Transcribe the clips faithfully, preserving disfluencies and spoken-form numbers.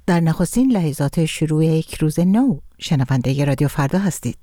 در نخستین لحظات شروع یک روز نو شنونده رادیو فردا هستید.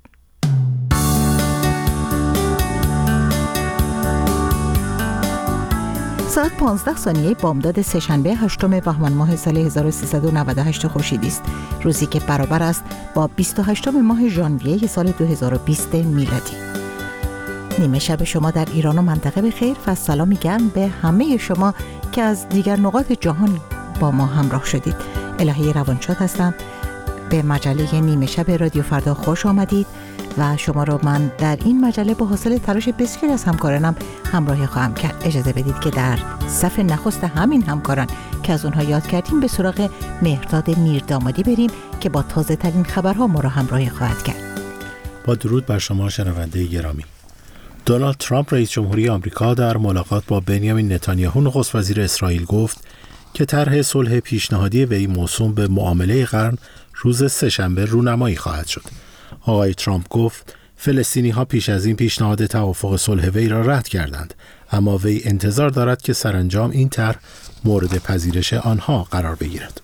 ساعت پانزده ثانیه بامداد سه‌شنبه هشتم بهمن ماه سال هزار و سیصد و نود و هشت خورشیدی است، روزی که برابر است با بیست و هشتم ماه ژانویه سال دو هزار و بیست میلادی. نیمه شب شما در ایران و منطقه بخیر و سلامی گرم به همه شما که از دیگر نقاط جهان با ما همراه شدید. الهی روانشاد هستم. به مجله نیمه شب رادیو فردا خوش آمدید و شما رو من در این مجله با حاصل تلاش بسیاری از همکارانم همراهی خواهم کرد. اجازه بدید که در صف نخست همین همکاران که از اونها یاد کردیم به سراغ مهرداد میردامادی بریم که با تازه ترین خبرها ما رو همراهی خواهد کرد. با درود بر شما شنونده گرامی. دونالد ترامپ رئیس جمهوری آمریکا در ملاقات با بنیامین نتانیاهو نخست وزیر اسرائیل گفت که طرح صلح پیشنهادی وی موسوم به معامله قرن روز سه‌شنبه رونمایی خواهد شد. آقای ترامپ گفت فلسطینی‌ها پیش از این پیشنهاد توافق صلح وی را رد کردند، اما وی انتظار دارد که سرانجام این طرح مورد پذیرش آنها قرار بگیرد.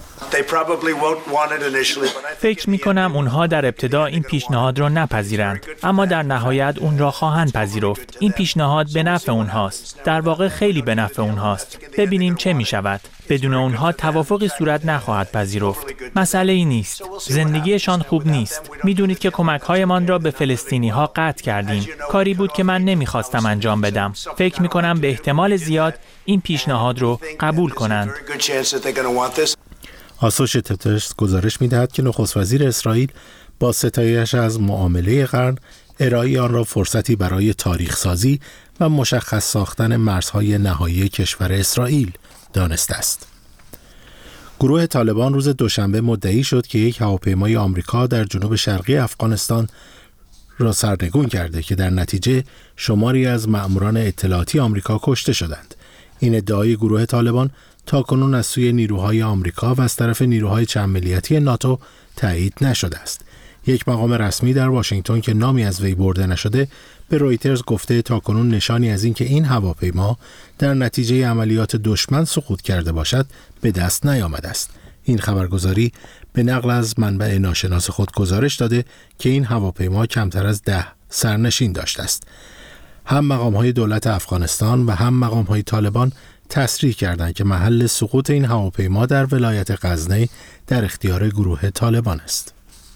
فکر می کنم اونها در ابتدا این پیشنهاد را نپذیرند، اما در نهایت اون را خواهند پذیرفت. این پیشنهاد به نفع اونهاست. در واقع خیلی به نفع اونهاست. ببینیم چه می شود. بدون اونها توافقی صورت نخواهد پذیرفت. مسئله ای نیست. زندگیشان خوب نیست. میدونید که کمک‌هایمان را به فلسطینی ها قطع کردیم. کاری بود که من نمیخواستم انجام بدم. فکر می کنم به احتمال زیاد این پیشنهاد رو قبول کنند. آسوشیتد پرس گزارش می‌دهد که نخست وزیر اسرائیل با ستایش از معامله قرن ارائه آن را فرصتی برای تاریخ سازی و مشخص ساختن مرزهای نهایی کشور اسرائیل دانسته است. گروه طالبان روز دوشنبه مدعی شد که یک هواپیمای آمریکا در جنوب شرقی افغانستان را سرنگون کرده که در نتیجه شماری از مأموران اطلاعاتی آمریکا کشته شدند. این ادعای گروه طالبان تاکنون از سوی نیروهای آمریکا و از طرف نیروهای چند ملیتی ناتو تایید نشده است. یک مقام رسمی در واشنگتن که نامی از وی برده نشده به رویترز گفته تاکنون نشانی از اینکه این هواپیما در نتیجه عملیات دشمن سقوط کرده باشد به دست نیامده است. این خبرگزاری به نقل از منبع ناشناس خود گزارش داده که این هواپیما کمتر از ده سرنشین داشته است. هم مقام‌های دولت افغانستان و هم مقام‌های طالبان تصریح کردند که محل سقوط این هواپیما در ولایت غزنی در اختیار گروه طالبان است.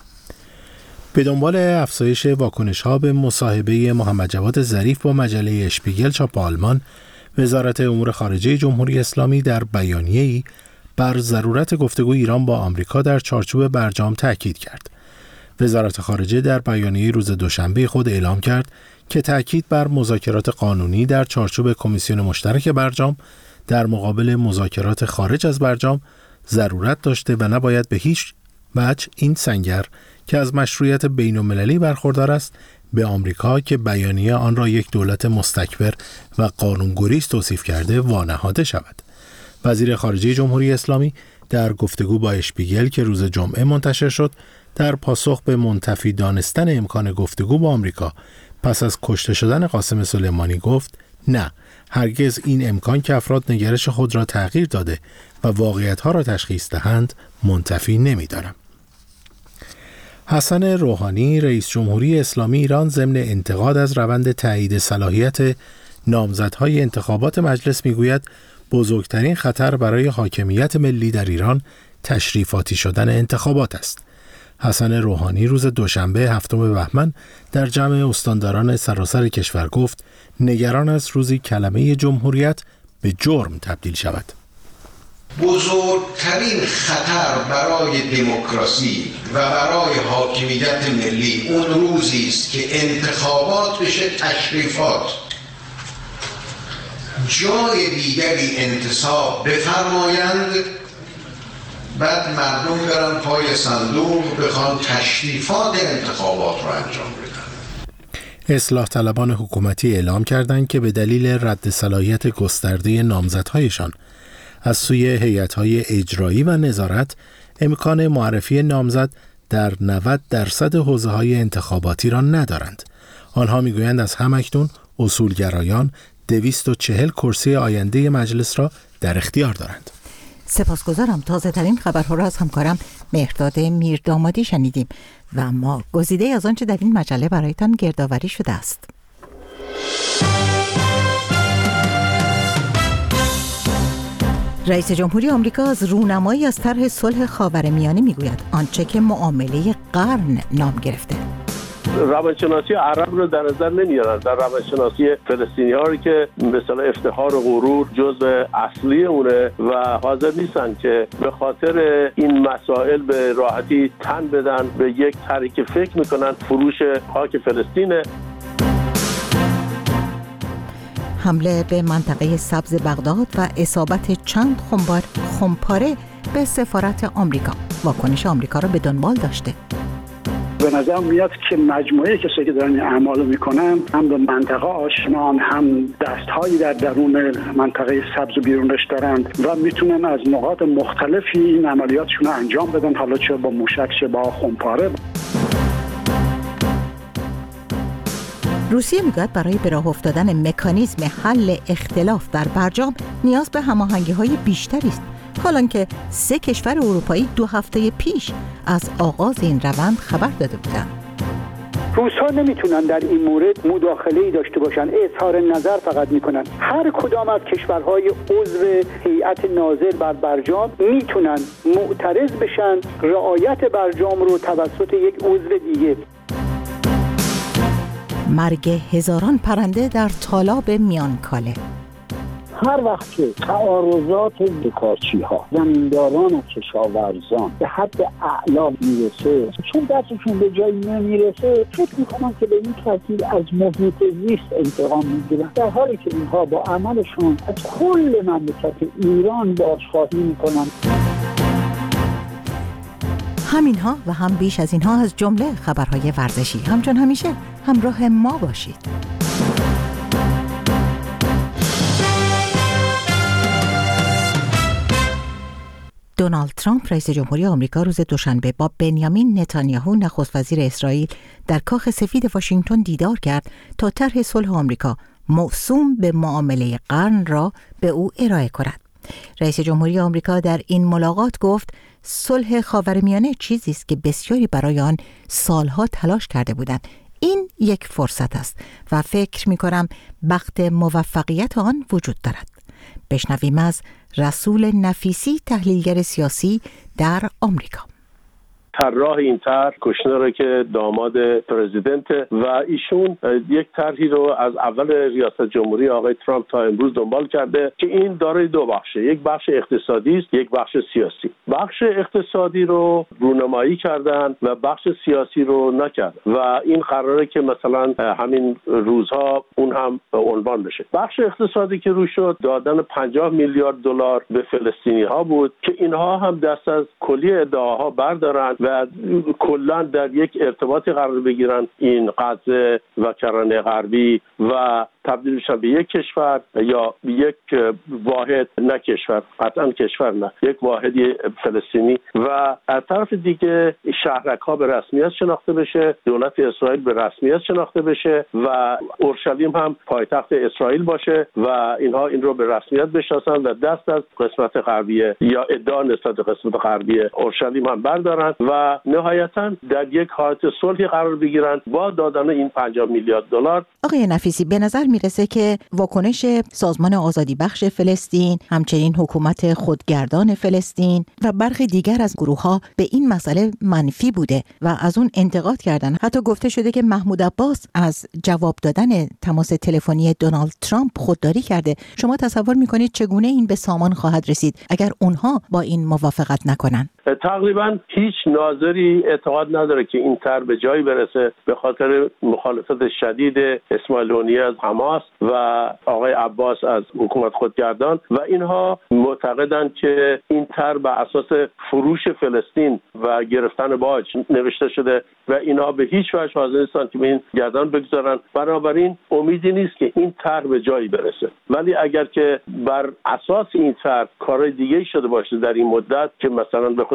به دنبال افزایش واکنش‌ها به مصاحبه محمد جواد ظریف با مجله اشپیگل چاپ آلمان، وزارت امور خارجه جمهوری اسلامی در بیانیه‌ای بر ضرورت گفتگو ایران با آمریکا در چارچوب برجام تاکید کرد. وزارت خارجه در بیانیه روز دوشنبه خود اعلام کرد که تاکید بر مذاکرات قانونی در چارچوب کمیسیون مشترک برجام در مقابل مذاکرات خارج از برجام ضرورت داشته و نباید به هیچ وجه این سنگر که از مشروعیت بین‌المللی برخوردار است به آمریکا که بیانیه آن را یک دولت مستکبر و قانونگریز توصیف کرده وانهاده شود. وزیر خارجه جمهوری اسلامی در گفتگو با اشپیگل که روز جمعه منتشر شد در پاسخ به منتفی دانستن امکان گفتگو با آمریکا پس از کشته شدن قاسم سلیمانی گفت نه، هرگز این امکان که افراد نگرش خود را تغییر داده و واقعیت‌ها را تشخیص دهند منتفی نمی‌دانم. حسن روحانی رئیس جمهوری اسلامی ایران ضمن انتقاد از روند تایید صلاحیت نامزدهای انتخابات مجلس میگوید بزرگترین خطر برای حاکمیت ملی در ایران تشریفاتی شدن انتخابات است. حسن روحانی روز دوشنبه هفتم بهمن در جمع استانداران سراسر کشور گفت نگران است روزی کلمه جمهوریت به جرم تبدیل شود. بزرگترین خطر برای دموکراسی و برای حاکمیت ملی اون روزی است که انتخابات بشه تشریفات، جای دیگری انتصاب بفرمایند، بعد مردم برن پای صندوق بخوان تشریفات انتخابات رو انجام بدن. اصلاح طلبان حکومتی اعلام کردند که به دلیل رد صلاحیت گسترده نامزدهایشان از سوی هیئت‌های اجرایی و نظارت امکان معرفی نامزد در نود درصد حوزه‌های انتخاباتی را ندارند. آنها میگویند از همکنون اصولگرایان دویست و چهل کرسی آینده مجلس را در اختیار دارند. سپاسگزارم. تازه ترین خبرها را از همکارم مهرداد میردامادی شنیدیم و ما گزیده از آنچه در این مجله برایتان گردآوری شده است. رئیس جمهوری آمریکا از رونمایی از طرح صلح خاورمیانه میگوید آنچه که معامله قرن نام گرفته. روانشناسی عرب رو در نظر نمیارن، در روانشناسی فلسطینی ها که مثلا افتخار و غرور جزء اصلی اونه و حاضر نیستن که به خاطر این مسائل به راحتی تن بدن به یک طرحی که فکر میکنن فروش خاک فلسطینه. حمله به منطقه سبز بغداد و اصابت چند خمپاره خمپاره به سفارت آمریکا. واکنش آمریکا را به دنبال داشته. به نظر میاد که مجموعه کسایی که دارن این اعمالو میکنن هم به منطقه آشنان، هم دستهایی در درون منطقه سبز و بیرونش دارند و میتونن از نقاط مختلفی این عملیاتشون رو انجام بدن، حالا چه با موشک چه با خمپاره. روسیه میگوید برای به راه افتادن مکانیزم حل اختلاف در برجام نیاز به هماهنگی‌های بیشتری است، حالان که سه کشور اروپایی دو هفته پیش از آغاز این روند خبر داده بودند. روس‌ها نمیتونن در این مورد مداخله‌ای داشته باشن، اظهار نظر فقط میکنن. هر کدام از کشورهای عضو هیئت ناظر بر برجام میتونن معترض بشن رعایت برجام رو توسط یک عضو دیگه. مرگ هزاران پرنده در تالاب میانکاله. هر وقت که تعارضات دکارچی ها زمینداران و کشاورزان به حد اعلا میرسه، چون دستشون به جایی نمیرسه، فکر میکنن که به این ترتیب از محیط زیست انتقام میگیرن، در حالی که اینها با عملشون از کل مملکت ایران بازخواهی میکنن. همینها و هم بیش از اینها از جمله خبرهای ورزشی. همچون همیشه همراه ما باشید. دونالد ترامپ رئیس جمهوری آمریکا روز دوشنبه با بنیامین نتانیاهو نخست وزیر اسرائیل در کاخ سفید واشنگتن دیدار کرد تا طرح صلح آمریکا موسوم به معامله قرن را به او ارائه کند. رئیس جمهوری آمریکا در این ملاقات گفت صلح خاورمیانه چیزی است که بسیاری برای آن سالها تلاش کرده بودند. این یک فرصت است و فکر می‌کنم بخت موفقیت آن وجود دارد. بشنویم از رسول نفیسی، تحلیلگر سیاسی در آمریکا. طراح این طرح کوشنر که داماد پرزیدنت و ایشون یک طرحی رو از اول ریاست جمهوری آقای ترامپ تا امروز دنبال کرده که این دارای دو بخشه، یک بخش اقتصادی است، یک بخش سیاسی. بخش اقتصادی رو رونمایی کردن و بخش سیاسی رو نکرد و این قراره که مثلا همین روزها اون هم عنوان بشه. بخش اقتصادی که رو شد دادن پنجاه میلیارد دلار به فلسطینی ها بود که اینها هم دست از کلی ادعاها بردارن و کلا در یک ارتباطی قرار بگیرن این غزه و کرانه غربی و تبدیل بشن به یک کشور یا یک واحد، نه کشور، قطعا کشور نه، یک واحدی فلسطینی و از طرف دیگه شهرک‌ها به رسمیت شناخته بشه، دولت اسرائیل به رسمیت شناخته بشه و اورشلیم هم پایتخت اسرائیل باشه و اینها این رو به رسمیت بشناسن و دست از قسمت غربی یا ادعا نسبت به قسمت غربی اورشلیم هم بردارن و نهایتاً در یک حالت صلحی قرار بگیرن با دادن این پنجاه میلیارد دلار. آقای نفیسی، به نظر میرسه که واکنش سازمان آزادی بخش فلسطین، همچنین حکومت خودگردان فلسطین و برخی دیگر از گروه‌ها به این مسئله منفی بوده و از اون انتقاد کردن. حتی گفته شده که محمود عباس از جواب دادن تماس تلفنی دونالد ترامپ خودداری کرده. شما تصور میکنید چگونه این به سامان خواهد رسید اگر اونها با این موافقت نکنن؟ تقریبا هیچ ناظری اعتقاد نداره که این طرح به جایی برسه به خاطر مخالفت شدید اسماعیل هنیه از حماس و آقای عباس از حکومت خودگردان و اینها معتقدند که این طرح بر اساس فروش فلسطین و گرفتن باج نوشته شده و اینها به هیچ وجه حاضر نیستن که به این گردن بگذارن. بنابراین امیدی نیست که این طرح به جایی برسه، ولی اگر که بر اساس این طرح کارهای دیگه شده باشه در این مدت که مثلا به خصوص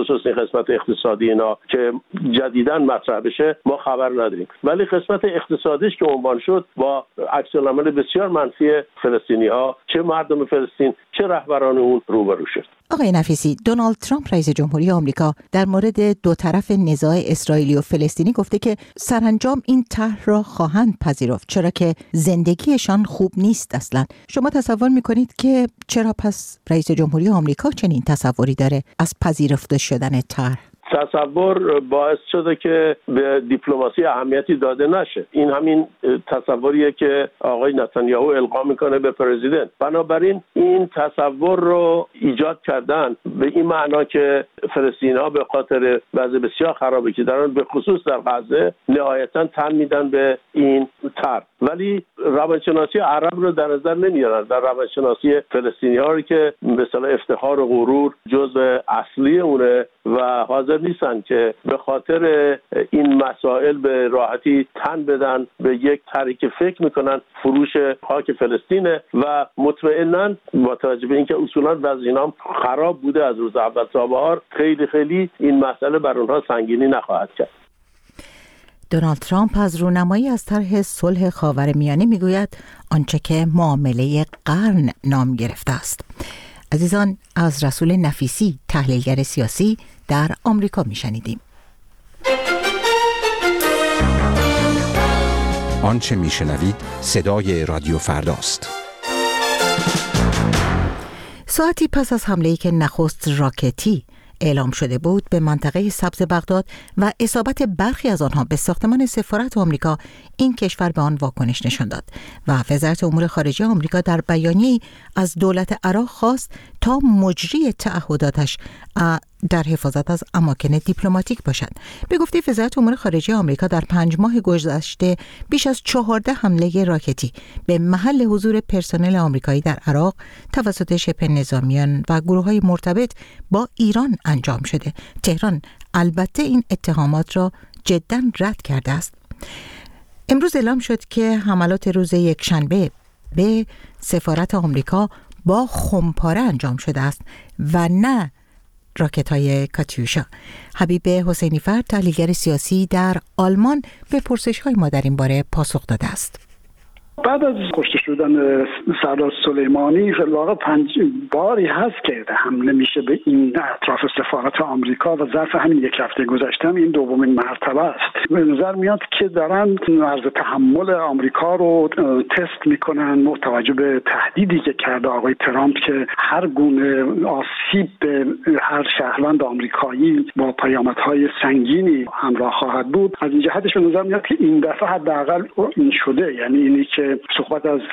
خصوص این قسمت اقتصادی اینا که جدیداً مطرح بشه ما خبر نداریم. ولی قسمت اقتصادیش که عنوان شد با عکس العمل بسیار منفی فلسطینی‌ها، چه مردم فلسطین چه رهبران اون روبرو شد. آقای نفیسی، دونالد ترامپ رئیس جمهوری آمریکا در مورد دو طرف نزاع اسرائیلی و فلسطینی گفته که سرانجام این طرح را خواهند پذیرفت، چرا که زندگیشان خوب نیست اصلا. شما تصور میکنید که چرا پس رئیس جمهوری آمریکا چنین تصوری داره از پذیرفته شدن طرح؟ تصور باعث شده که به دیپلماسی اهمیتی داده نشه. این همین تصوریه که آقای نتانیاهو القا میکنه به پرزیدنت. بنابراین این تصور رو ایجاد کردن به این معنا که فلسطینی‌ها به خاطر وضع بسیار خرابی که دارن به خصوص در غزه نهایتاً تن میدن به این طرح. ولی روانشناسی عرب رو در نظر نمیارن. در روانشناسی فلسطینی‌ها رو که مثلا افتخار و غرور جزء اصلی اونه و حاضر نیستن که به خاطر این مسائل به راحتی تن بدن به یک طرحی که فکر میکنن فروش خاک فلسطینه و مطمئناً با توجه به اینکه اصولاً وضع اینا خراب بوده از روز اول تا بهار، خیلی خیلی این مسئله بر اونها سنگینی نخواهد کرد. دونالد ترامپ از رونمایی از طرح صلح خاورمیانه میگوید آنچه که معامله قرن نام گرفته است. عزیزان، از رسول نفیسی تحلیلگر سیاسی در آمریکا میشنیدیم. آنچه میشنوید صدای رادیو فرداست. ساعتی پس از حمله‌ای که نخست راکتی اعلام شده بود به منطقه سبز بغداد و اصابت برخی از آنها به ساختمان سفارت آمریکا، این کشور به آن واکنش نشان داد و وزارت امور خارجه آمریکا در بیانیه‌ای از دولت عراق خواست تا مجری تعهداتش در حفاظت از اماکن دیپلماتیک باشد. به گفته وزارت امور خارجه آمریکا در پنج ماه گذشته بیش از چهارده حمله راکتی به محل حضور پرسنل آمریکایی در عراق توسط شبه نظامیان و گروه‌های مرتبط با ایران انجام شده. تهران البته این اتهامات را جداً رد کرده است. امروز اعلام شد که حملات روز یکشنبه به سفارت آمریکا با خمپاره انجام شده است و نه راکت‌های کاتیوشا. حبیب حسینی فرد، تحلیلگر سیاسی در آلمان، به پرسش‌های ما در این باره پاسخ داده است. بعد از کشته شدن سردار سلیمانی فی الواقع پنج باری هست که حمله میشه به این اطراف سفارت آمریکا و ظرف همین یک هفته گذشته این دومین مرتبه است. به نظر میاد که دارن عرض تحمل آمریکا رو تست میکنن با توجه به تهدیدی که کرده آقای ترامپ که هر گونه آسیب به هر شهروند آمریکایی با پیامدهای سنگینی همراه خواهد بود. از این جهتش به نظر میاد که این دفعه حداقل این شده، یعنی اینی که صحبت از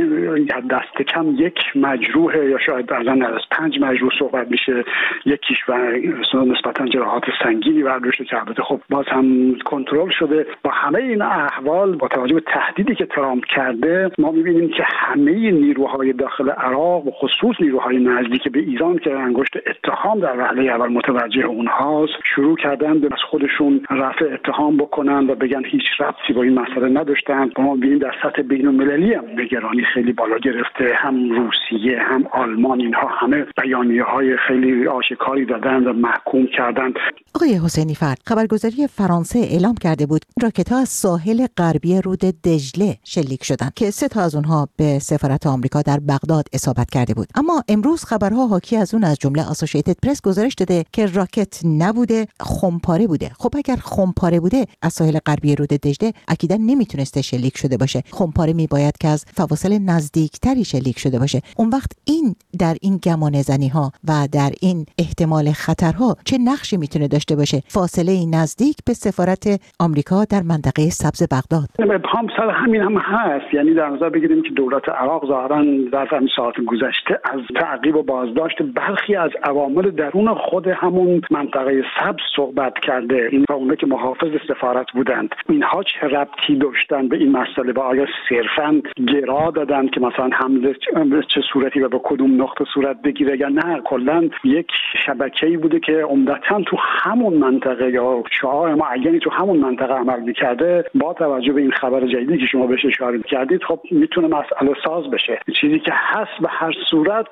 دست کم یک مجروح یا شاید الان از پنج مجروح صحبت میشه، یکیش و نسبتا جراحات سنگینی برداشته که البته خب باز هم کنترل شده. با همه این احوال با توجه به تهدیدی که ترامپ کرده ما میبینیم که همه نیروهای داخل عراق و خصوص نیروهای نزدیک به ایران که انگشت اتهام در وهله اول متوجه اونهاست شروع کردن به از خودشون رفع اتهام بکنن و بگن هیچ ربطی با این مسئله نداشتن. ما میبینیم در سطح بین المللی هم نگرانی خیلی بالا گرفته، هم روسیه هم آلمان اینها همه بیانیه‌های خیلی آشکاری دادن و محکوم کردند. آقای حسینی فرد، خبرگزاری فرانسه اعلام کرده بود راکت‌ها از ساحل غربی رود دجله شلیک شدند که سه تا از اونها به سفارت آمریکا در بغداد اصابت کرده بود. اما امروز خبرها حاکی از اون از جمله آسوشییتد پرس گزارش داده که راکت نبوده، خمپاره بوده. خب اگر خمپاره بوده از ساحل غربی رود دجله اکیدا نمیتونسته شلیک شده باشه. خمپاره میباید که از فواصل نزدیکتری شلیک شده باشه. اون وقت این در این گمانه‌زنی ها و در این احتمال خطرها چه نقشی میتونه داشته باشه؟ فاصله نزدیک به سفارت آمریکا در منطقه سبز بغداد. ابهام سر همین هم هست، یعنی در نظر بگیریم که دولت عراق ظاهراً در همین ساعت گذشته از تعقیب و بازداشت برخی از عوامل درون خود همون منطقه سبز صحبت کرده. این اونها که محافظ سفارت بودند، اینها چه ربطی داشتن به این مسئله و آیا سر صرفاً گرا دادن که مثلا حمله چه صورتی و به کدوم نقطه صورت بگیره یا نه، کلا یک شبکه‌ای بوده که عمدتاً تو همون منطقه یا شعار معینی تو همون منطقه عمل می‌کرده. با توجه به این خبر جدیدی که شما بهش اشاره کردید خب میتونه مسئله ساز بشه. چیزی که هست به هر صورت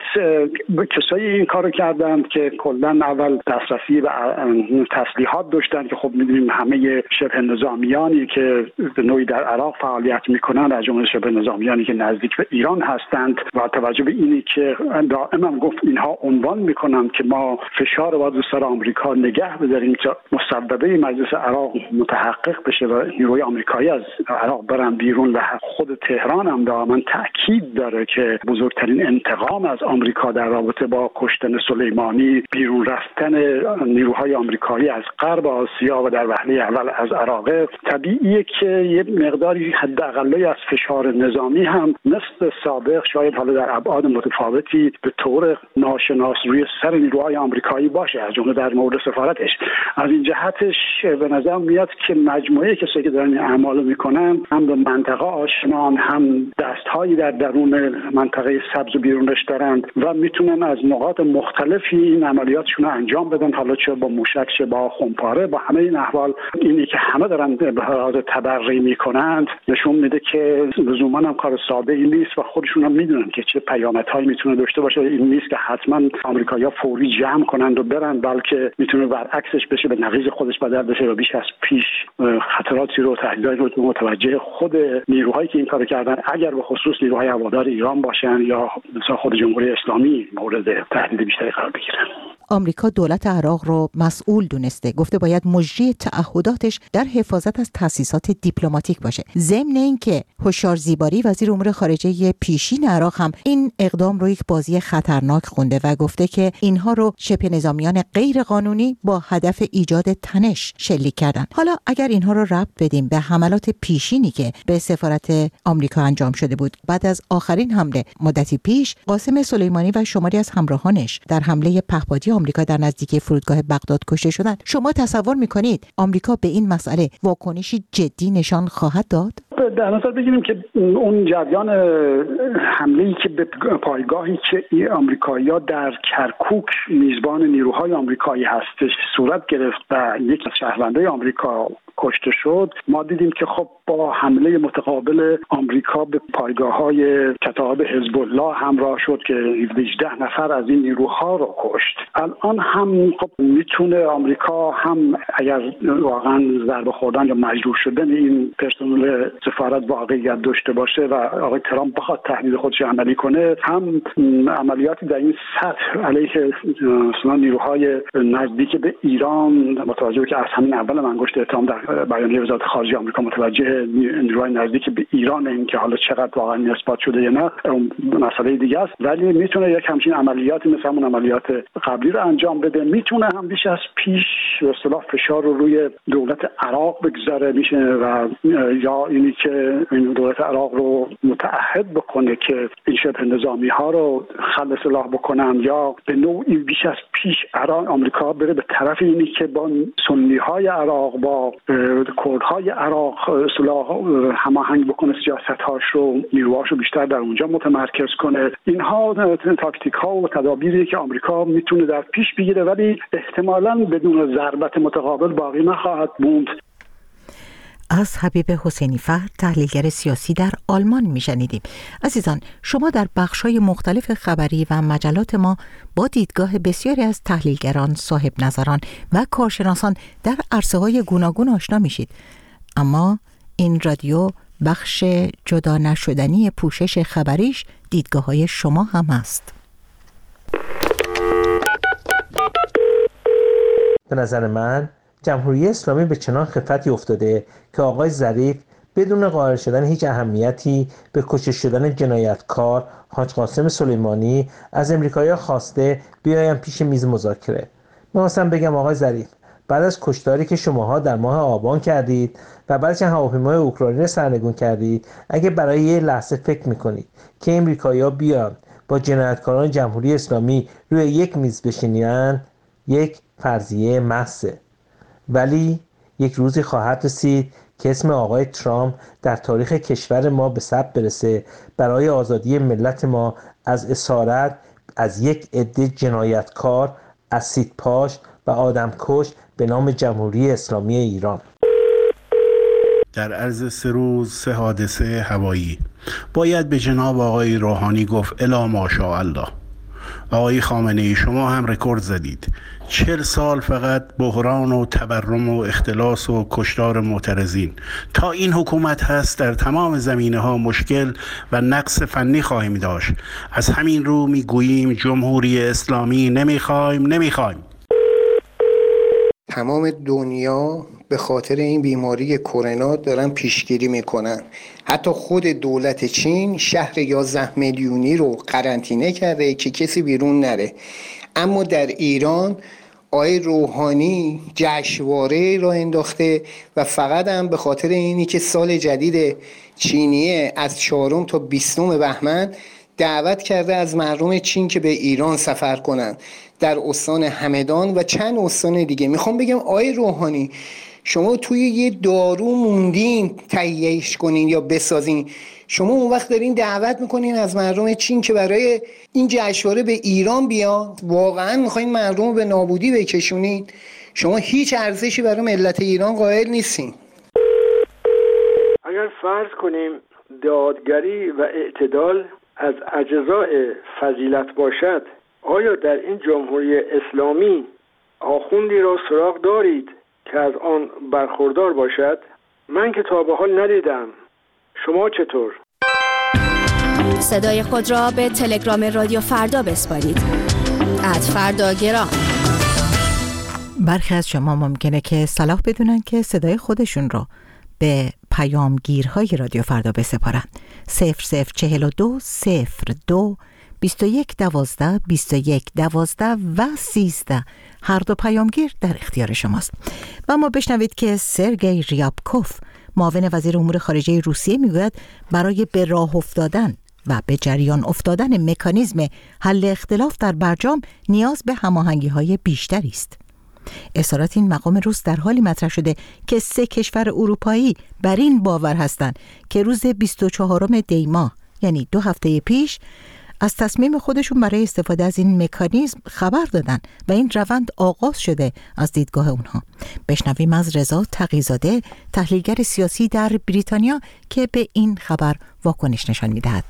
کسایی این کارو کردن که کلا اول دسترسی به تسلیحات داشتن که خب می‌دونیم همه شبه نظامیانی که به نوعی در عراق فعالیت میکنن از جمله شبه نظامیانی که نزدیک به ایران هستند و توجه به اینی که دائما گفت اینها عنوان میکنن که ما فشار باید رو سر آمریکا نگه بداریم که مسببه مجلس عراق متحقق بشه و نیروی آمریکایی از عراق برن بیرون و خود تهران هم دائما تاکید داره که بزرگترین انتقام از آمریکا در رابطه با کشتن سلیمانی بیرون رفتن نیروهای آمریکایی از غرب آسیا و در وهله اول از عراق. طبیعیه که یه مقداری حداقل از فشار نظامی هم مثل سابق شاید حالا در ابعاد متفاوتی به طور ناشناس روی سر نیروهای آمریکایی باشه، از جمله در مورد سفارتش. از این جهتش به نظر میاد که مجموعه کسایی که دارن این اعمالو میکنن هم به منطقه آشنان، هم دستهایی در درون منطقه سبز و بیرونش دارند و میتونن از نقاط مختلفی این عملیاتشون رو انجام بدن، حالا چه با موشک چه با خمپاره. با همه این احوال اینی که همه دارن به لحاظ تبرئه میکنند نشون میده که لزوما هم کار ساده‌ای نیست و خودشون هم میدونن که چه پیامدهایی میتونه داشته باشه. این نیست که حتما آمریکایی‌ها فوری جمع کنند و برن، بلکه میتونه برعکسش بشه، به نقیض خودش بدل بشه و بیش از پیش خطراتی رو تهدیداتی رو متوجه خود نیروهایی که این کارو کردن، اگر به خصوص نیروهای هوادار ایران باشن یا مثلا خود جمهوری اسلامی، مورد تهدید بیشتری قرار بگیرن. آمریکا دولت عراق رو مسئول دونسته، گفته باید مجری تعهداتش در حفاظت از تأسیسات دیپلماتیک باشه. ضمن اینکه هوشیار زیباری وزیر امور خارجه پیشین عراق هم این اقدام رو یک بازی خطرناک خونده و گفته که اینها رو شبه نظامیان غیر قانونی با هدف ایجاد تنش شلیک کردن. حالا اگر اینها رو ربط بدیم به حملات پیشینی که به سفارت آمریکا انجام شده بود بعد از آخرین حمله مدتی پیش، قاسم سلیمانی و شماری از همراهانش در حمله پهپادی آمریکا در نزدیکی فرودگاه بغداد کشته شدند. شما تصور میکنید آمریکا به این مسئله واکنشی جدی نشان خواهد داد؟ در نظر بگیریم که اون جریان حمله‌ای که به پایگاهی که آمریکایی‌ها در کرکوک میزبان نیروهای آمریکایی هستش صورت گرفت و یک از شهروندان آمریکا کشته شد، ما دیدیم که خب با حمله متقابل آمریکا به پایگاه‌های کتایب حزب الله همراه شد که هجده نفر از این نیروها رو کشت. الان هم خب میتونه آمریکا هم اگر واقعا ضربه خوردن یا مجروح شدن این پرسنل سفارت واقعیت داشته باشه و آقای ترامپ بخواد تهدید خودش عملی کنه، هم عملیاتی در این سطح علیه مثلا نیروهای نزدیک به ایران، متوجه که از همین اول منگشت اتهام در بیانیه وزارت خارجه آمریکا متوجه نیروهای نزدیک به ایران، این که حالا چقدر واقعا اثبات شده یا نه مسئله دیگه است، ولی میتونه یک همچین عملیاتی مثل همون عملیات قبلی رو انجام بده. میتونه هم بیش از پیش به اصطلاح فشار رو روی دولت عراق بگذاره میشه و یا اینی که این دولت عراق رو متعهد بکنه که این شبه نظامی ها رو خلع سلاح بکنن، یا به نوعی بیش از پیش عراق آمریکا بره به طرف اینی که با سنی های عراق با کردهای عراق اصطلاح هماهنگ بکنه، سیاست‌هاش رو نیروهاش رو بیشتر در اونجا متمرکز کنه. اینها تاکتیک ها و تدابیری که آمریکا میتونه در پیش بگیره، ولی احتمالاً بدون ضربت متقابل باقی نخواهد موند. از حبیب حسینی فر، تحلیلگر سیاسی در آلمان میشنیدیم. عزیزان، شما در بخش‌های مختلف خبری و مجلات ما با دیدگاه بسیاری از تحلیلگران، صاحب نظران و کارشناسان در عرصه‌های گوناگون آشنا میشید. اما این رادیو بخش جدا نشدنی پوشش خبریش دیدگاه‌های شما هم است. به نظر من جمهوری اسلامی به چنان خفتی افتاده که آقای ظریف بدون قائل شدن هیچ اهمیتی به کشته شدن جنایتکار حاج قاسم سلیمانی از امریکایی‌ها خواسته بیایم پیش میز مذاکره. می‌خواستم بگم آقای ظریف، بعد از کشتاری که شماها در ماه آبان کردید و بعد چند هواپیمای اوکراینی سرنگون کردید، اگه برای یه لحظه فکر می‌کنید که امریکایی‌ها بیان با جنایتکاران جمهوری اسلامی روی یک میز بشینن، یک فرضیه محضه. ولی یک روزی خواهد رسید که اسم آقای ترامپ در تاریخ کشور ما به ثبت برسه برای آزادی ملت ما از اسارت از یک عده جنایتکار، اسیدپاش و آدمکش به نام جمهوری اسلامی ایران. در عرض سه روز سه حادثه هوایی باید به جناب آقای روحانی گفت الا ماشاءالله. آقای خامنه ای شما هم رکورد زدید، چهل سال فقط بحران و تبرم و اختلاس و کشتار معترضین. تا این حکومت هست در تمام زمینه ها مشکل و نقص فنی خواهیم داشت. از همین رو میگوییم جمهوری اسلامی نمیخوایم نمیخوایم. تمام دنیا به خاطر این بیماری کرونا دارن پیشگیری میکنن. حتی خود دولت چین شهر یازده میلیونی رو قرنطینه کرده که کسی بیرون نره. اما در ایران آقای روحانی جشنواره را انداخته و فقط هم به خاطر اینی که سال جدید چینیه از چهارم تا بیستم بهمن دعوت کرده از مردم چین که به ایران سفر کنن در استان همدان و چند استان دیگه. میخوام بگم آقای روحانی شما توی یه دارو موندین تهیهش کنین یا بسازین، شما اون وقت دارین دعوت میکنین از مردم چین که برای این جشنواره به ایران بیان. واقعا میخواین مردم رو به نابودی بکشونین؟ شما هیچ ارزشی برای ملت ایران قائل نیستین. اگر فرض کنیم دادگری و اعتدال از اجزاء فضیلت باشد، آیا در این جمهوری اسلامی آخوندی را سراغ دارید که از آن برخوردار باشد؟ من که تا به حال ندیدم. شما چطور؟ صدای خود را به تلگرام رادیو فردا بسپارید. ات فردا گرام. برخی از شما ممکنه که صلاح بدونن که صدای خودشون رو به پیامگیرهای رادیو فردا بسپارن. صفر صفر چهل و دو صفر دو بیست و یک دوازده بیست و یک دوازده و سیزده. هر دو پیامگیر در اختیار شماست. و ما بشنوید که سرگئی ریابکوف معاون وزیر امور خارجه روسیه میگوید برای به راه افتادن و به جریان افتادن مکانیزم حل اختلاف در برجام نیاز به هماهنگی‌های بیشتری است. اظهارات این مقام روس در حالی مطرح شده که سه کشور اروپایی بر این باور هستند که روز بیست و چهارم دی ماه یعنی دو هفته پیش از تصمیم خودشون برای استفاده از این مکانیزم خبر دادن و این روند آغاز شده از دیدگاه اونها. بشنویم از رضا تقی‌زاده تحلیلگر سیاسی در بریتانیا که به این خبر واکنش نشان می‌دهد.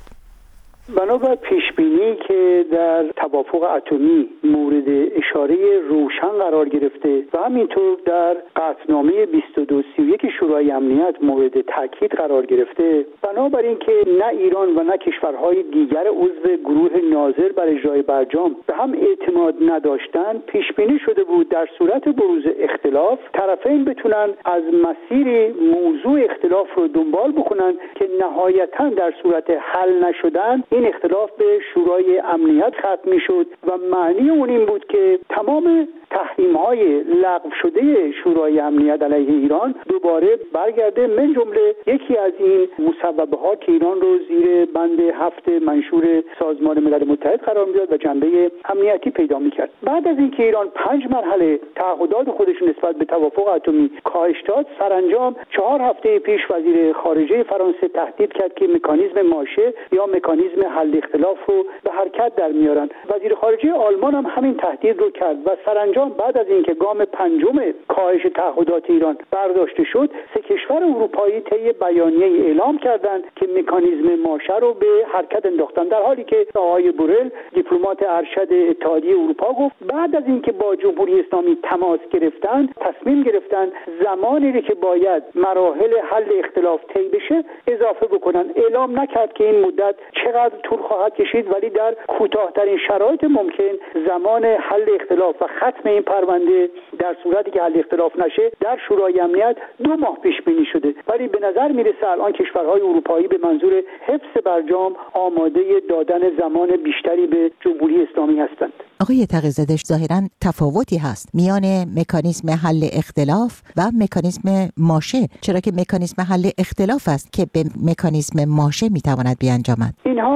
بنابر پیشبینی که در توافق اتمی مورد اشاره روشن قرار گرفته و همینطور در قطعنامه بیست و دو سی و یک شورای امنیت مورد تاکید قرار گرفته، بنابراین که نه ایران و نه کشورهای دیگر عضو گروه ناظر بر اجرای برجام به هم اعتماد نداشتن، پیشبینی شده بود در صورت بروز اختلاف طرفین بتونن از مسیر موضوع اختلاف رو دنبال بکنن که نهایتاً در صورت حل نشدن این اختلاف به شورای امنیت ختم میشد و معنی اون این بود که تمام تحریم‌های لغو شده شورای امنیت علیه ایران دوباره برگرده، من جمله یکی از این مصوبه‌ها که ایران رو زیر بند هفت منشور سازمان ملل متحد قرار میداد و جنبه امنیتی پیدا میکرد. بعد از اینکه ایران پنج مرحله تعهدات خودش نسبت به توافق اتمی کاهش داد، سرانجام چهار هفته پیش وزیر خارجه فرانسه تهدید کرد که مکانیزم ماشه یا مکانیزم حل اختلاف رو به حرکت در میارن. وزیر خارجه آلمان هم همین تهدید رو کرد و سرانجام بعد از اینکه گام پنجم کاهش تعهدات ایران برداشته شد، سه کشور اروپایی طی بیانیه اعلام کردند که مکانیزم ماشه رو به حرکت انداختن، در حالی که آقای بورل دیپلمات ارشد اتحادیه اروپا گفت بعد از اینکه با جمهوری اسلامی تماس گرفتن تصمیم گرفتن زمانی که باید مراحل حل اختلاف طی بشه اضافه بکنن. اعلام نکرد که این مدت چقدر طول خواهد کشید، ولی در کوتاه‌ترین شرایط ممکن زمان حل اختلاف و ختم این پرونده در صورتی که حل اختلاف نشه در شورای امنیت دو ماه پیش بینی شده. ولی به نظر میرسه الان کشورهای اروپایی به منظور حفظ برجام آماده دادن زمان بیشتری به جمهوری اسلامی هستند. آقای تقی‌زاده، ظاهراً تفاوتی هست میان مکانیزم حل اختلاف و مکانیزم ماشه، چرا که مکانیزم حل اختلاف است که به مکانیزم ماشه میتواند بیانجامد. اینها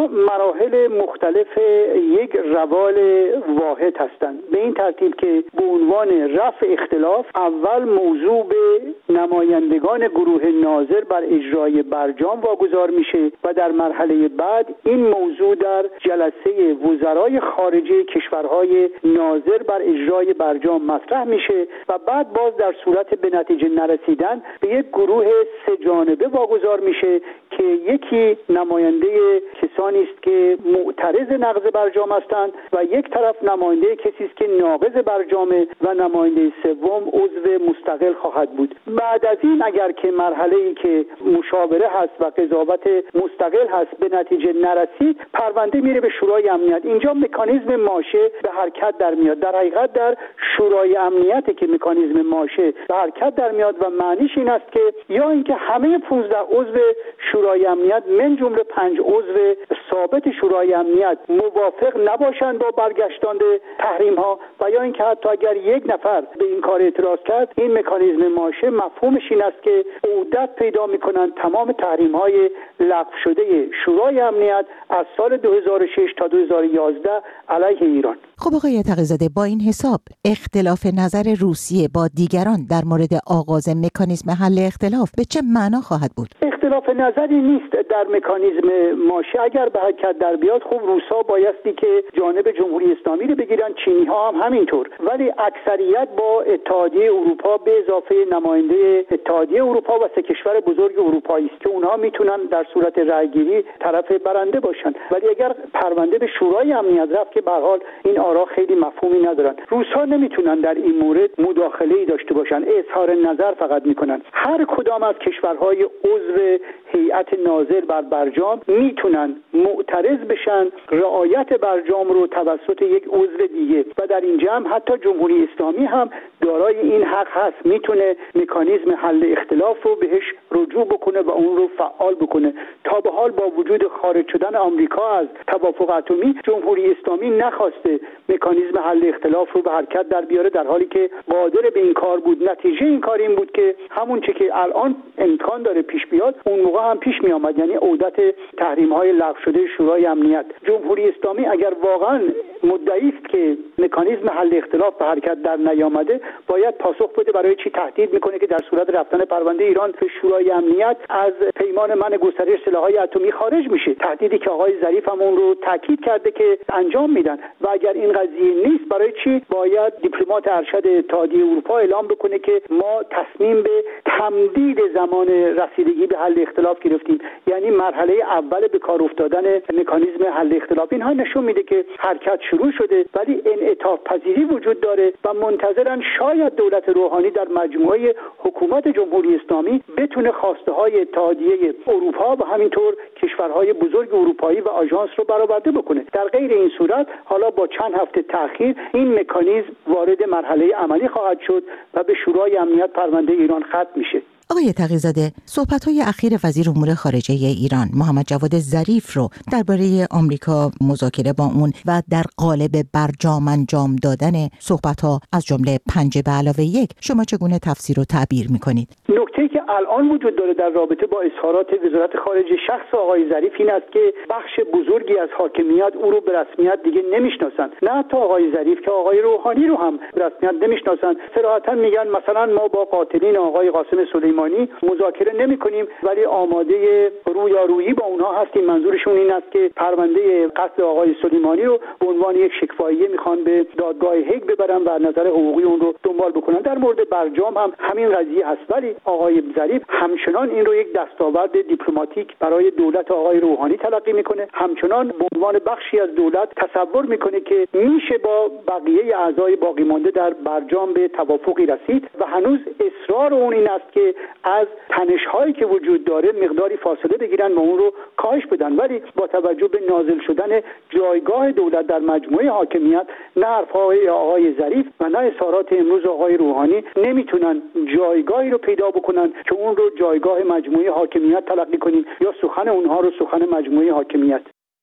مراحل مختلف یک روال واحد هستند، به این ترتیب که به عنوان رفع اختلاف اول موضوع به نمایندگان گروه ناظر بر اجرای برجام واگذار میشه و در مرحله بعد این موضوع در جلسه وزرای خارجه کشورهای ناظر بر اجرای برجام مطرح میشه و بعد باز در صورت به نتیجه نرسیدن به یک گروه سه جانبه واگذار میشه که یکی نماینده کسانی است که معترض نقض برجام هستند و یک طرف نماینده کسی است که ناقض برجامه و نماینده سوم عضو مستقل خواهد بود. بعد از این اگر که مرحله‌ای که مشاوره هست و قضاوت مستقل هست به نتیجه نرسید، پرونده میره به شورای امنیت. اینجا مکانیزم ماشه به حرکت در میاد. در حقیقت در شورای امنیت که مکانیزم ماشه به حرکت در میاد و معنیش این است که یا اینکه همه پانزده عضو شورای امنیت من جمله پنج عضو ثابت شورای امنیت موافق نباشند با برگشتن تحریم ها و یا اینکه حتی اگر یک نفر به این کار اعتراض کرد، این مکانیزم ماشه مفهومش این است که عودت پیدا میکنند تمام تحریم های لغو شده شورای امنیت از سال دو هزار و شش تا دو هزار و یازده علیه ایران. خب آقای تقی‌زاده، با این حساب اختلاف نظر روسیه با دیگران در مورد آغاز مکانیزم حل اختلاف به چه معنا خواهد بود؟ اختلاف نظری نیست در مکانیزم ماشه. اگر به حرکت در بیاد، خب روسا بایستی که جانب جمهوری اسلامی رو بگیرن، چینی ها هم همینطور، ولی اکثریت با اتحادیه اروپا به اضافه نماینده اتحادیه اروپا و سه کشور بزرگ اروپایی است که اونها میتونن در صورت رأیگیری طرف برنده باشن. ولی اگر پرونده به شورای امنیت رفت که به هر حال این آرا خیلی مفهومی ندارن، روسا نمیتونن در این مورد مداخله‌ای داشته باشن، اظهار نظر فقط میکنن. هر کدام از کشورهای عضو هیئت ناظر بر برجام میتونن معترض بشن رعایت برجام رو توسط یک عضو دیگه و در این جمع حتی جمهوری اسلامی هم دارای این حق هست، میتونه مکانیزم حل اختلاف رو بهش رجوع بکنه و اون رو فعال بکنه. تا به حال با وجود خارج شدن آمریکا از توافق اتمی، جمهوری اسلامی نخواسته مکانیزم حل اختلاف رو به حرکت در بیاره، در حالی که قادر به این کار بود. نتیجه این کار این بود که همون چیزی که الان امکان داره پیش بیاد اون موقع هم پیش می آمد، یعنی عودت تحریم های لغو شده شورای امنیت. جمهوری اسلامی اگر واقعا مدعی است که مکانیزم حل اختلاف به حرکت در نیامده، باید پاسخ بده برای چی تهدید میکنه که در صورت رفتن پرونده ایران به شورای امنیت از پیمان منع گسترش سلاح‌های اتمی خارج میشه. تهدیدی که آقای ظریف هم اون رو تاکید کرده که انجام میدن. و اگر این قضیه نیست، برای چی باید دیپلمات ارشد اتحادیه اروپا اعلام بکنه که ما تصمیم به تمدید زمان رسیدگی به حل اختلاف گرفتیم، یعنی مرحله اول به کار افتادن مکانیزم حل اختلاف. اینها نشون میده که حرکت شروع شده، ولی انعطاف پذیری وجود داره و منتظرن شاید دولت روحانی در مجموعه حکومت جمهوری اسلامی بتونه خواسته های اتحادیه اروپا و همینطور کشورهای بزرگ اروپایی و آژانس رو برآورده بکنه. در غیر این صورت حالا با چند هفته تأخیر این مکانیزم وارد مرحله عملی خواهد شد و به شورای امنیت پرونده ایران ختم میشه. آقای تقی‌زاده، صحبت‌های اخیر وزیر امور خارجه ایران محمد جواد ظریف رو درباره آمریکا، مذاکره با اون و در قالب برجام انجام دادن صحبت‌ها از جمله پنج به علاوه یک، شما چگونه تفسیر و تعبیر می‌کنید؟ نکته‌ای که الان وجود داره در رابطه با اظهارات وزارت خارجه شخص آقای ظریف این است که بخش بزرگی از حاکمیت او رو به رسمیت دیگه نمی‌شناسند. نه حتی آقای ظریف که آقای روحانی رو هم به رسمیت نمی‌شناسند. صراحتاً میگن مثلا ما با قاتلین آقای قاسم سلیمانی مذاکره نمی کنیم، ولی آماده رویارویی با اونها هستیم. منظورشون این است که پرونده قتل آقای سلیمانی رو به عنوان یک شکواییه میخوان به دادگاه هگ ببرن و نظر حقوقی اون رو دنبال بکنن. در مورد برجام هم همین قضیه هست، ولی آقای ظریف همچنان این رو یک دستاورد دیپلماتیک برای دولت آقای روحانی تلقی میکنه، همچنان به عنوان بخشی از دولت تصور میکنه که میشه با بقیه اعضای باقی مانده در برجام به توافقی رسید و هنوز اصرار اون این است که از تنش‌هایی که وجود داره مقداری فاصله بگیرن و اون رو کاهش بدن. ولی با توجه به نازل شدن جایگاه دولت در مجموعه حاکمیت، نه حرف‌های آقای ظریف و نه اظهارات امروز آقای روحانی نمیتونن جایگاهی رو پیدا بکنن که اون رو جایگاه مجموعه حاکمیت تلقی کنیم یا سخن اونها رو سخن مجموعه حاکمیت.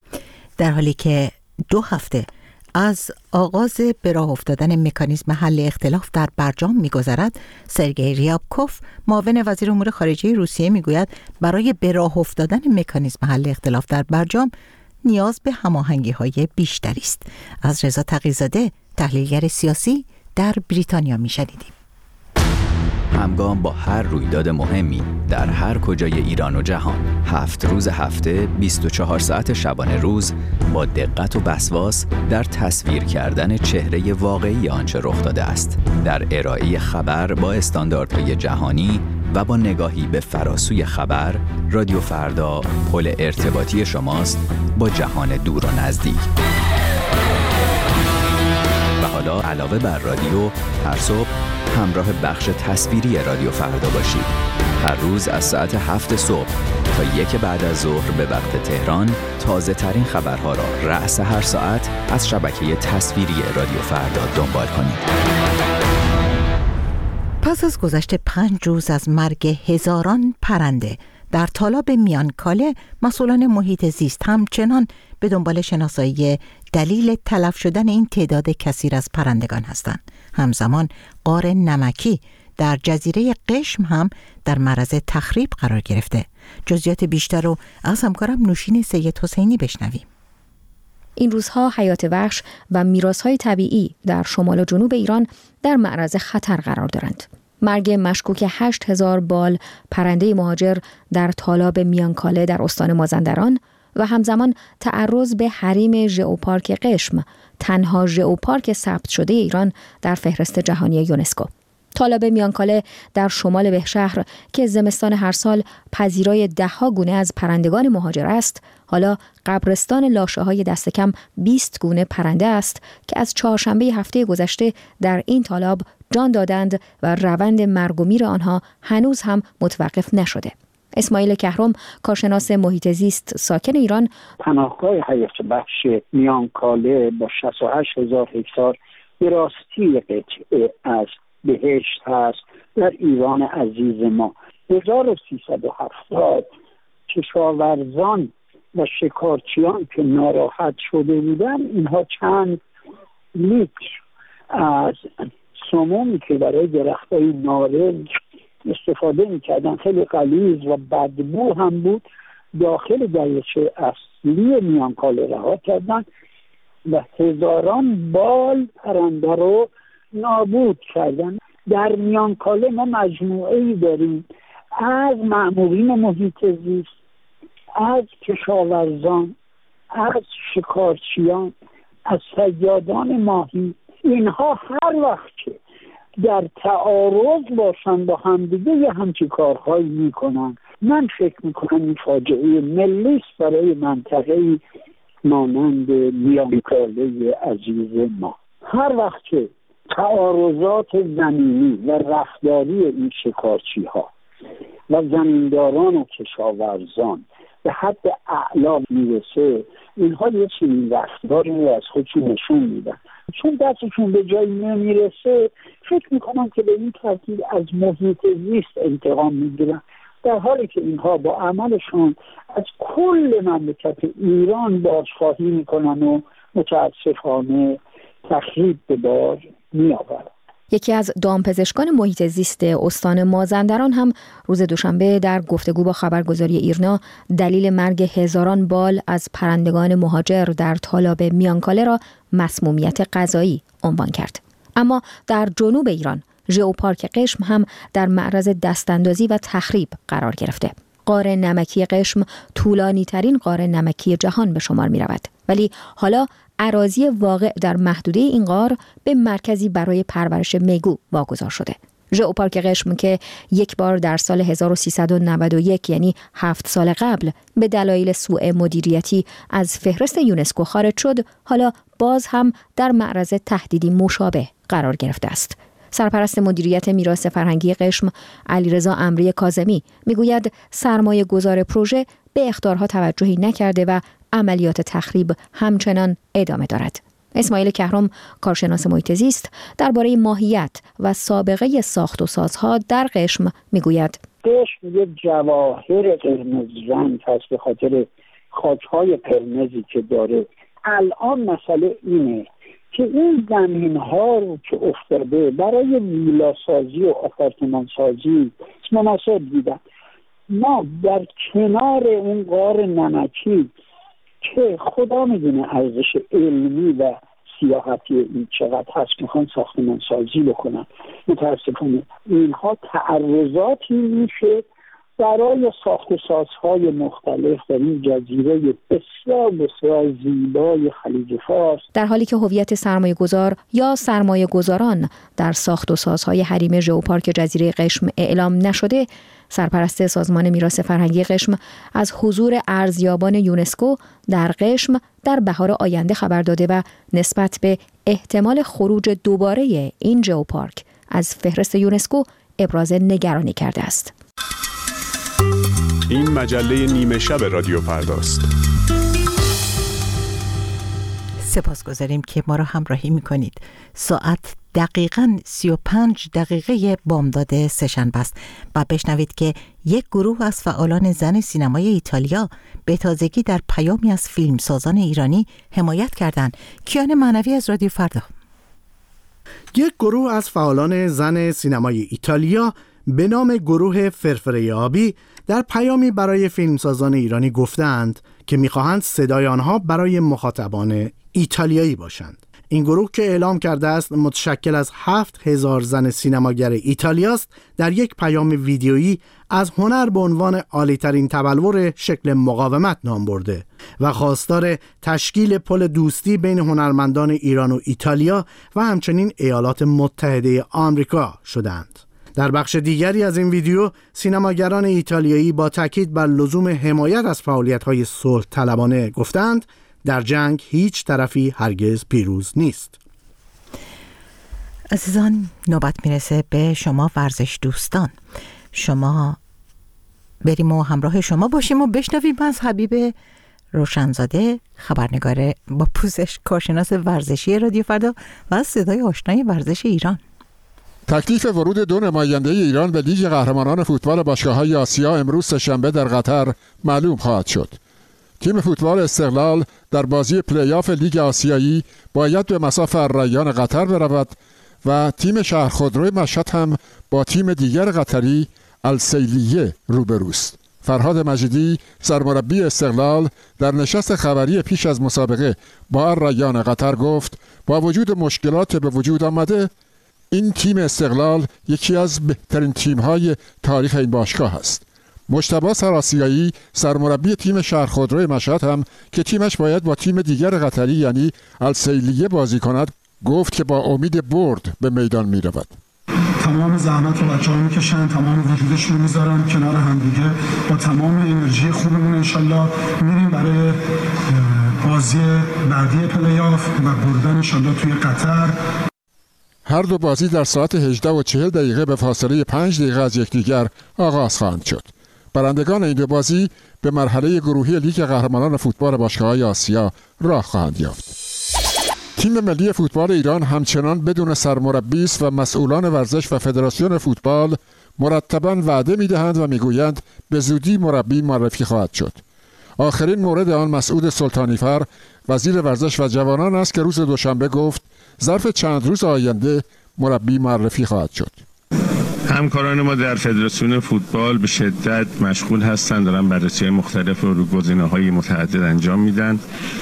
در حالی که دو هفته از آغاز به راه افتادن مکانیزم حل اختلاف در برجام می‌گذرد، سرگئی ریابکوف، معاون وزیر امور خارجه روسیه، میگوید برای به راه افتادن مکانیزم حل اختلاف در برجام نیاز به هماهنگی‌های بیشتری است. از رضا تقی‌زاده، تحلیلگر سیاسی، در بریتانیا می‌شنیدیم. همگام با هر رویداد مهمی در هر کجای ایران و جهان، هفت روز هفته، بیست و چهار ساعت شبانه روز، با دقت و وسواس در تصویر کردن چهره واقعی آنچه رخ داده است، در ارائه خبر با استانداردهای جهانی و با نگاهی به فراسوی خبر، رادیو فردا پل ارتباطی شماست با جهان دور و نزدیک. و حالا علاوه بر رادیو، هر صبح همراه بخش تصویری رادیو فردا باشید. هر روز از ساعت هفت صبح تا یک بعد از ظهر به وقت تهران، تازه ترین خبرها را رأس هر ساعت از شبکه تصویری رادیو فردا دنبال کنید. پس از گذشت پنج روز از مرگ هزاران پرنده در تالاب میانکاله، مسئولان محیط زیست همچنان به دنبال شناسایی دلیل تلف شدن این تعداد کثیر از پرندگان هستند. همزمان غار نمکی در جزیره قشم هم در معرض تخریب قرار گرفته. جزئیات بیشتر رو از همکارم نوشین سید حسینی بشنویم. این روزها حیات وحش و میراث‌های طبیعی در شمال و جنوب ایران در معرض خطر قرار دارند. مرگ مشکوک هشت هزار بال پرنده مهاجر در تالاب میانکاله در استان مازندران و همزمان تعرض به حریم ژئوپارک قشم، تنها ژئوپارک ثبت شده ایران در فهرست جهانی یونسکو. تالاب میانکاله در شمال بهشهر که زمستان هر سال پذیرای ده‌ها گونه از پرندگان مهاجر است، حالا قبرستان لاشه‌های دست کم بیست گونه پرنده است که از چهارشنبه هفته گذشته در این تالاب جان دادند و روند مرگ و میر آنها هنوز هم متوقف نشده. اسماعیل کهرم، کارشناس محیط زیست ساکن ایران، پناهگاه حیات وحش میانکاله با شصت و هشت هزار هکتار به راستی قطعه از بهشت هست در ایران عزیز ما. هزار و سیصد و هفتاد کشاورزان و شکارچیان که ناراحت شده بودن، اینها چند لیتر از سمومی که برای درختای نارنج استفاده میکردن، خیلی غلیظ و بدبو هم بود، داخل دریاچه اصلی میانکاله رها کردن و هزاران بال پرنده رو نابود کردن. در میانکاله ما مجموعه‌ای داریم از مأمورین محیط زیست، از کشاورزان، از شکارچیان، از صیادان ماهی. اینها هر وقت که در تعارض باشن با همدیگه یه همچی کارهایی میکنن. من فکر میکنم این فاجعه ملی است برای منطقه مانند میانکاله عزیز ما. هر وقت که تعارضات زمینی و رفتاری این شکارچی ها و زمینداران و کشاورزان به حد اعلا میرسه، اینها یه چنین رفتاری رو از خودشون نشون میدن. چون دستشون به جایی نمیرسه، فکر میکنم که به این ترتیب از محیط زیست انتقام میگیرن، در حالی که اینها با عملشون از کل مملکت ایران بازخواهی میکنن و متاسفانه تخریب به بار میآورن. یکی از دامپزشکان محیط زیست استان مازندران هم روز دوشنبه در گفتگو با خبرگزاری ایرنا دلیل مرگ هزاران بال از پرندگان مهاجر در تالاب میانکاله را مسمومیت غذایی عنوان کرد. اما در جنوب ایران ژئوپارک قشم هم در معرض دستاندازی و تخریب قرار گرفته. غار نمکی قشم طولانی ترین غار نمکی جهان به شمار می رود. ولی حالا اراضی واقع در محدوده این غار به مرکزی برای پرورش میگو واگذار شده. ژئوپارک قشم که یک بار در سال هزار و سیصد و نود و یک یعنی هفت سال قبل به دلایل سوء مدیریتی از فهرست یونسکو خارج شد، حالا باز هم در معرض تهدیدی مشابه قرار گرفته است. سرپرست مدیریت میراث فرهنگی قشم علیرضا امری کاظمی میگوید سرمایه گذار پروژه به اخطارها توجهی نکرده و عملیات تخریب همچنان ادامه دارد. اسماعیل کهرم، کارشناس محیط زیست، درباره ماهیت و سابقه ساخت و سازها در قشم میگوید قشم یک جواهر قرمز رنگ هست به خاطر خاک‌های قرمزی که داره. الان مسئله اینه که این زمین ها رو که افتاده برای ویلا سازی و آپارتمان سازی مناسب دیدن. ما در کنار اون غار نمکی که خدا میدونه ارزش علمی و سیاحتی این چقدر هست، میخوان ساختمان سازی بکنن. متاسفانه اینها تعرضاتی میشه برای ساخت و سازهای مختلف در این جزیره بسیار بسیار زیبای خلیج فارس، در حالی که هویت سرمایه گذار یا سرمایه گذاران در ساخت و سازهای حریم ژئوپارک جزیره قشم اعلام نشده. سرپرست سازمان میراث فرهنگی قشم از حضور ارزیابان یونسکو در قشم در بهار آینده خبر داده و نسبت به احتمال خروج دوباره این ژئوپارک از فهرست یونسکو ابراز نگرانی کرده است. این مجله نیمه شب رادیو فرداست. سپاسگزاریم که ما را همراهی میکنید. ساعت دقیقاً سی و پنج دقیقه بامداد سه‌شنبه است و بشنوید که یک گروه از فعالان زن سینمای ایتالیا به تازگی در پیامی از فیلمسازان ایرانی حمایت کردند. کیان معنوی از رادیو فردا. یک گروه از فعالان زن سینمای ایتالیا به نام گروه فرفره آبی در پیامی برای فیلمسازان ایرانی گفتند که می‌خواهند صدای آنها برای مخاطبان ایتالیایی باشند. این گروه که اعلام کرده است متشکل از هفت هزار زن سینماگر ایتالیاست، در یک پیام ویدیویی از هنر به عنوان عالی‌ترین تبلور شکل مقاومت نام برده و خواستار تشکیل پل دوستی بین هنرمندان ایران و ایتالیا و همچنین ایالات متحده آمریکا شدند. در بخش دیگری از این ویدیو سینماگران ایتالیایی با تاکید بر لزوم حمایت از فعالیت‌های صلح طلبانه گفتند در جنگ هیچ طرفی هرگز پیروز نیست. عزیزان، نوبت میرسه به شما ورزش دوستان. شما بریم و همراه شما باشیم و بشنویم از حبیب روشنزاده، خبرنگار با پوزش، کارشناس ورزشی رادیو فردا و از صدای آشنای ورزش ایران. تکلیف ورود دو نماینده ایران به لیگ قهرمانان فوتبال باشگاه‌های آسیا امروز سه‌شنبه در قطر معلوم خواهد شد. تیم فوتبال استقلال در بازی پلی آف لیگ آسیایی باید به مصاف الریان قطر برود و تیم شهر خودروی مشهد هم با تیم دیگر قطری السیلیه روبروست. فرهاد مجیدی سرمربی استقلال در نشست خبری پیش از مسابقه با الریان قطر گفت با وجود مشکلات به وجود آمده این تیم استقلال یکی از بهترین تیم‌های تاریخ این باشگاه است. مجتبی سرآسیایی سرمربی تیم شهر خودروی مشهد هم که تیمش باید با تیم دیگر قطری یعنی السیلیه بازی کند گفت که با امید برد به میدان می رود. تمام زحمت رو بچه‌ها میکشن، تمام وجودشون رو میذارن کنار هم دیگه، با تمام انرژی خوبمون انشالله میریم برای بازی بعدی پلی آف و بردن انشالله توی قطر. هر دو بازی در ساعت هجده و چهل دقیقه به فاصله پنج دقیقه از یکدیگر آغاز خواهند شد. برندگان این دو بازی به مرحله گروهی لیگ قهرمانان فوتبال باشگاه‌های آسیا راه خواهند یافت. تیم ملی فوتبال ایران همچنان بدون سرمربی است و مسئولان ورزش و فدراسیون فوتبال مرتباً وعده می‌دهند و می‌گویند به زودی مربی معرفی خواهد شد. آخرین مورد آن مسعود سلطانیفر وزیر ورزش و جوانان است که روز دوشنبه گفت ظرف چند روز آینده مربی معرفی خواهد شد. همکاران ما در فدراسیون فوتبال به شدت مشغول هستند، دارن بررسی‌های مختلف رو رو گزینه‌های متعدد انجام میدن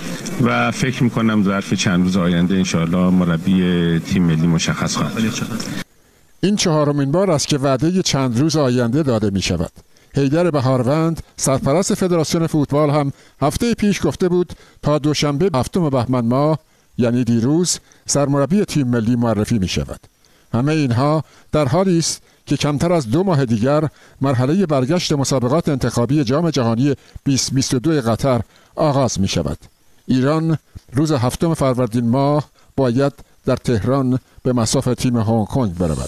و فکر می‌کنم ظرف چند روز آینده انشاءالله مربی تیم ملی مشخص خواهد شد. این چهارمین بار است که وعده چند روز آینده داده می‌شود. حیدر بهاروند سرپرست فدراسیون فوتبال هم هفته پیش گفته بود تا دوشنبه هفتم بهمن ماه یعنی دیروز سرمربی تیم ملی معرفی می شود. همه اینها در حالی است که کمتر از دو ماه دیگر مرحله برگشت مسابقات انتخابی جام جهانی بیست بیست و دو قطر آغاز می شود. ایران روز هفتم فروردین ماه باید در تهران به مصاف تیم هنگ کنگ برود.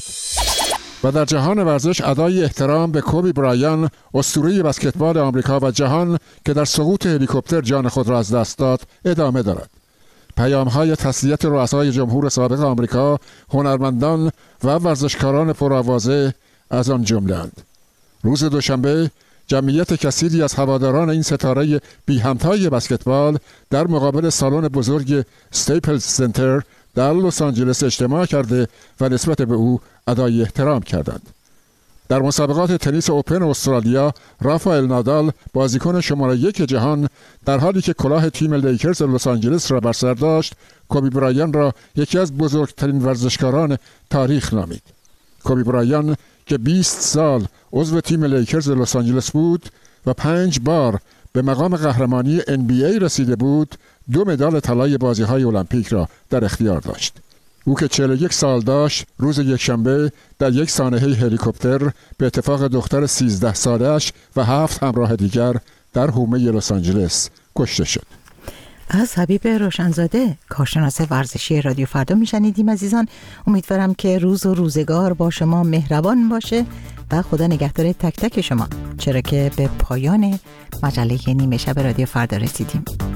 و در جهان ورزش ادای احترام به کوبی برایان اسطوره بسکتبال آمریکا و جهان که در سقوط هلیکوپتر جان خود را از دست داد ادامه دارد. پیام‌های تسلیت رؤسای جمهور سابق آمریکا، هنرمندان و ورزشکاران پرآوازه از آن جمله‌اند. روز دوشنبه جمعیت کثیری از هواداران این ستاره بی همتای بسکتبال در مقابل سالن بزرگ استیپلز سنتر در لس آنجلس اجتماع کرده و نسبت به او ادای احترام کردند. در مسابقات تنیس اوپن استرالیا، رافائل نادال بازیکن شماره یک جهان در حالی که کلاه تیم لیکرز لس آنجلس را بر سر داشت، کوبی برایان را یکی از بزرگترین ورزشکاران تاریخ نامید. کوبی برایان که بیست سال عضو تیم لیکرز لس آنجلس بود و پنج بار به مقام قهرمانی ان بی ای رسیده بود، دو مدال طلای بازی‌های المپیک را در اختیار داشت. او که چهل و یک سال داشت، روز یکشنبه در یک سانحه هلیکوپتر به اتفاق دختر سیزده سالش و هفت همراه دیگر در حومه لس آنجلس کشته شد. از حبیب روشنزاده، کارشناس ورزشی رادیو فردا میشنیدیم. عزیزان، امیدوارم که روز و روزگار با شما مهربان باشه و خدا نگهدار تک تک شما، چرا که به پایان مجله نیمه شب رادیو فردا رسیدیم.